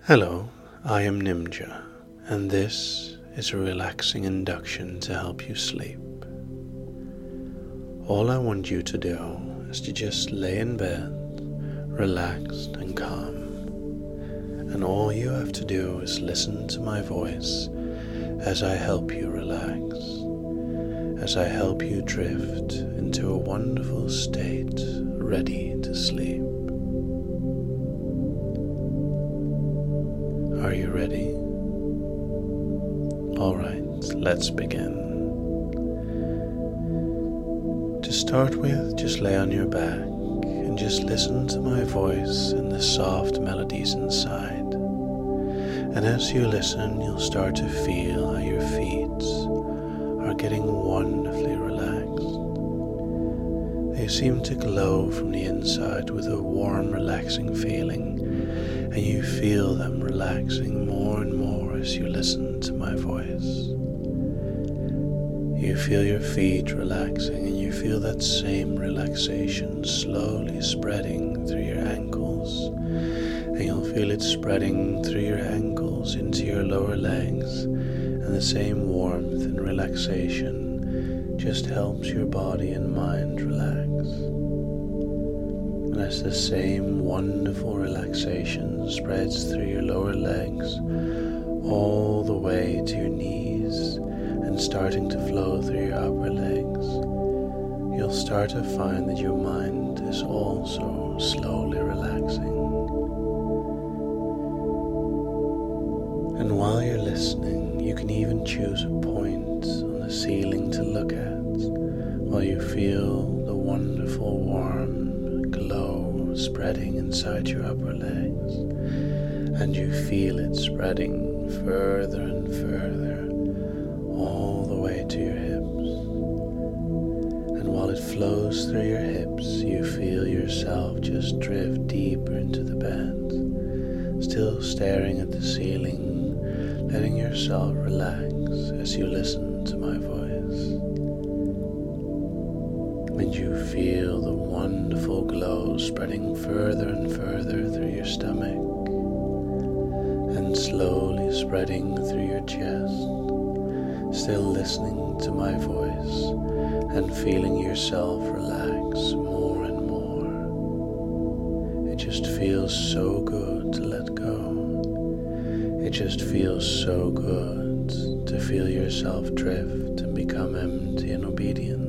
Hello, I am Nimja, and this is a relaxing induction to help you sleep. All I want you to do is to just lay in bed, relaxed and calm. And all you have to do is listen to my voice as I help you relax, as I help you drift into a wonderful state, ready to sleep. Are you ready? Alright, let's begin. To start with, just lay on your back and just listen to my voice and the soft melodies inside. And as you listen, you'll start to feel how your feet are getting wonderfully relaxed. They seem to glow from the inside with a warm, relaxing feeling, and you feel them relaxing more and more as you listen to my voice. You feel your feet relaxing, and you feel that same relaxation slowly spreading through your ankles, and you'll feel it spreading through your ankles into your lower legs, and the same warmth and relaxation just helps your body and mind relax. And as the same wonderful relaxation spreads through your lower legs all the way to your knees and starting to flow through your upper legs, you'll start to find that your mind is also slowly relaxing. And while you're listening, you can even choose a point on the ceiling to look at while you feel the wonderful warm glow spreading inside your upper legs, and you feel it spreading further and further all the way to your hips. And while it flows through your hips, you feel yourself just drift deeper into the bed, still staring at the ceiling, letting yourself relax as you listen to my voice. And you feel the wonderful glow spreading further and further through your stomach and slowly spreading through your chest, still listening to my voice and feeling yourself relax more and more. It just feels so good to let go. It just feels so good to feel yourself drift and become empty and obedient.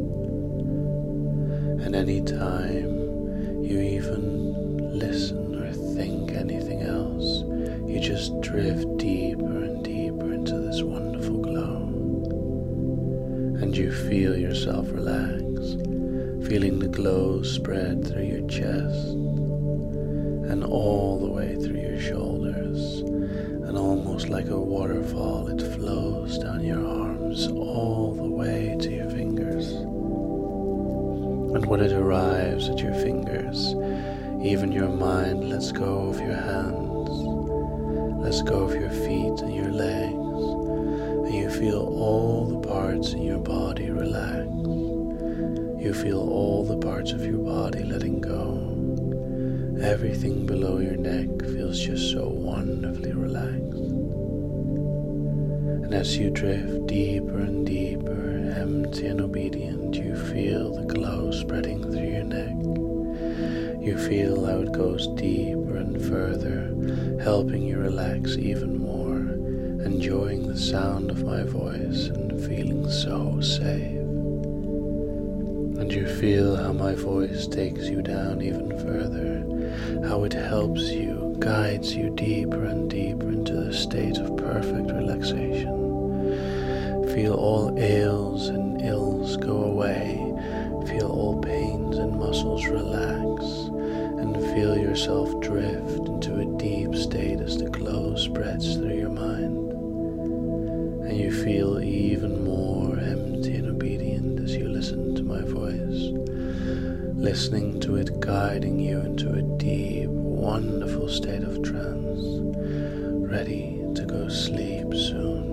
And any time you even listen or think anything else, you just drift deeper and deeper into this wonderful glow. And you feel yourself relax, feeling the glow spread through your chest and all the way through your shoulders. And almost like a waterfall, it flows down your arms all the way to your fingers. And when it arrives at your fingers, even your mind lets go of your hands, lets go of your feet and your legs, and you feel all the parts in your body relax. You feel all the parts of your body letting go. Everything below your neck feels just so wonderfully relaxed. And as you drift deeper and deeper, empty and obedient, you feel the glow spreading through your neck. You feel how it goes deeper and further, helping you relax even more, enjoying the sound of my voice and feeling so safe. And you feel how my voice takes you down even further, how it helps you, guides you deeper and deeper into the state of perfect relaxation. Feel all ails and ills go away, feel all pains and muscles relax, and feel yourself drift into a deep state as the glow spreads through your mind. And you feel even more empty and obedient as you listen to my voice, listening to it guiding you into a deep, wonderful state of trance, ready to go sleep soon.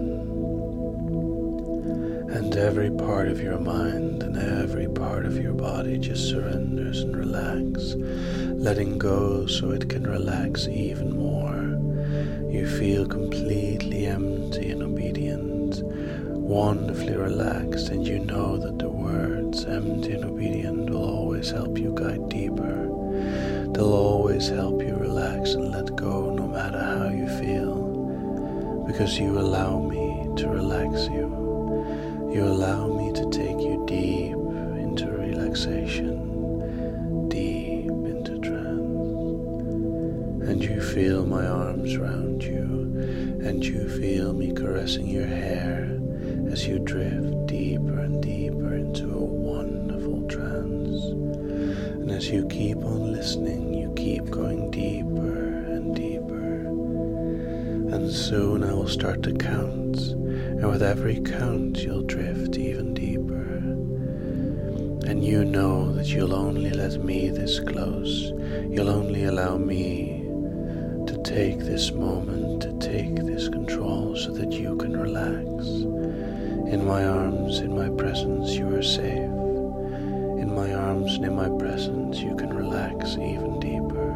And every part of your mind and every part of your body just surrenders and relax, letting go so it can relax even more. You feel completely empty and obedient, wonderfully relaxed, and you know that the words empty and obedient will always help you guide deeper. They'll always help you relax and let go no matter how you feel, because you allow me to relax you. You allow me to take you deep into relaxation, deep into trance. And you feel my arms around you, and you feel me caressing your hair as you drift deeper and deeper into a wonderful trance. And as you keep on listening, you keep going deeper and deeper. And soon I will start to count, and with every count you'll drift even deeper. And you know that you'll only let me this close. You'll only allow me to take this moment, to take this control, so that you can relax. In my arms, in my presence, you are safe. In my arms and in my presence, you can relax even deeper.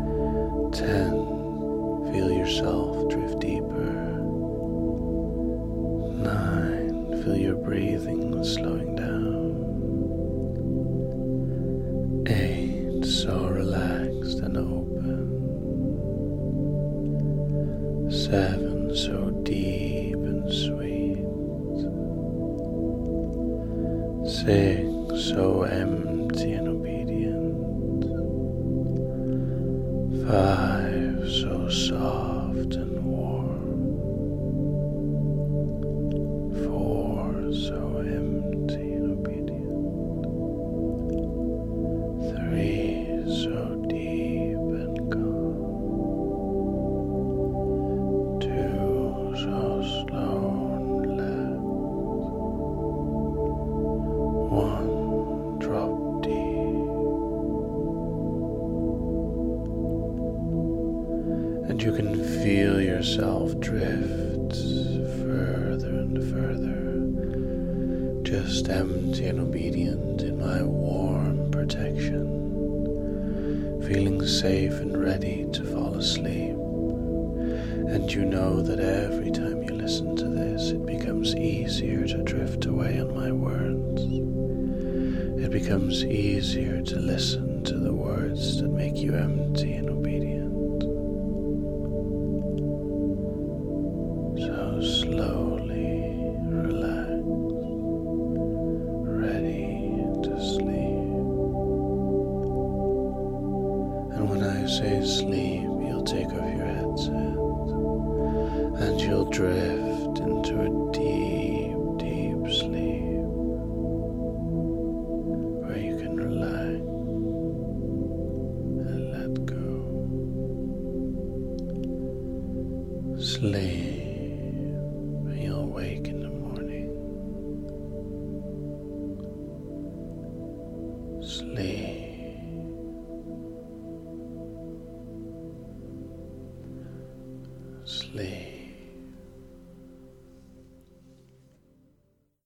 10. Feel yourself drift deeper. 9. Feel your breathing slowing down. 8. So relaxed and open. 7. So deep and sweet. 6. So empty and obedient. 5. So soft and warm. 4. So empty and obedient. 3. So deep and calm. 2. So slow and relaxed. 1. Drop deep. And you can feel yourself drift further and further, just empty and obedient in my warm protection, feeling safe and ready to fall asleep. And you know that every time you listen to this, it becomes easier to drift away on my words. It becomes easier to listen to the words that make you empty and obedient. So slowly relax, ready to sleep. And when I say sleep, you'll take off your headset and you'll drift into a deep, deep sleep where you can relax and let go. Sleep. You'll wake in the morning. Sleep. Sleep.